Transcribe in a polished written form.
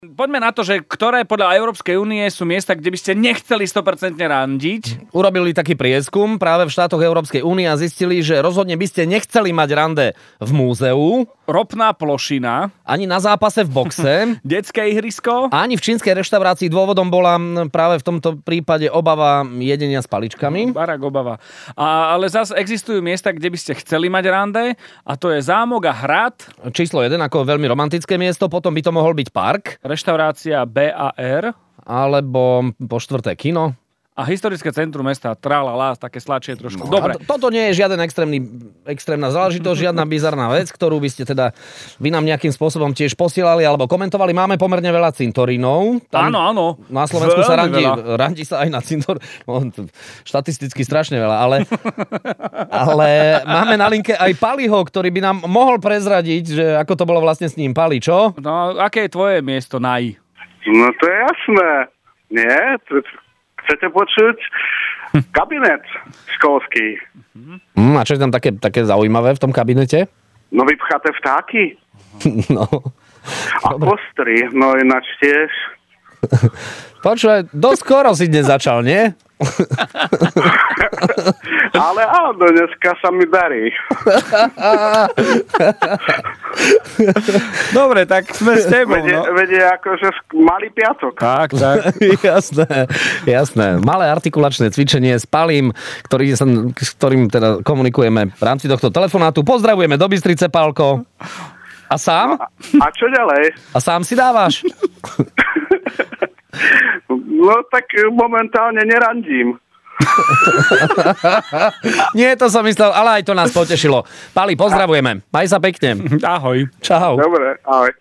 Poďme na to, že ktoré podľa Európskej únie sú miesta, kde by ste nechceli 100% randiť. Urobili taký prieskum práve v štátoch Európskej únie a zistili, že rozhodne by ste nechceli mať rande v múzeu, ropná plošina, ani na zápase v boxe, detské ihrisko, ani v čínskej reštaurácii. Dôvodom bola práve v tomto prípade obava jedenia s paličkami. Barack Obama. Ale zase existujú miesta, kde by ste chceli mať rande, a to je zámok a hrad. Číslo 1 ako veľmi romantické miesto, potom by to mohol byť park. Reštaurácia BAR. Alebo po štvrté kino. A historické centrum mesta, tralala, také sladšie trošku. Dobre. Toto nie je žiaden extrémna záležitosť, žiadna bizarná vec, ktorú by ste teda vy nám nejakým spôsobom tiež posielali alebo komentovali. Máme pomerne veľa cintorínov. Áno. Na Slovensku sa randí sa aj na cintor. Štatisticky strašne veľa, ale máme na linke aj Paliho, ktorý by nám mohol prezradiť, že ako to bolo vlastne s ním. Pali, čo? No, aké je tvoje miesto na I? No to je jasné. Nie? Chcete počuť? Kabinet školský. A čo je tam také zaujímavé v tom kabinete? No vypchaté vtáky. No. A postry. No ináč tiež. Počúvaj, dosť skoro si dnes začal, nie? Ale áno, dneska sa mi darí. Dobre, tak sme s tebou. Vedie akože malý piatok. Tak. Jasné. Malé artikulačné cvičenie s Palim, s ktorým teda komunikujeme v rámci tohto telefonátu. Pozdravujeme do Bystrice, Pálko. A sám? A čo ďalej? A sám si dávaš? No tak momentálne nerandím. Nie, to som myslel, ale aj to nás potešilo. Pali, pozdravujeme. Maj sa pekne. Ahoj. Čau. Dobre, ahoj.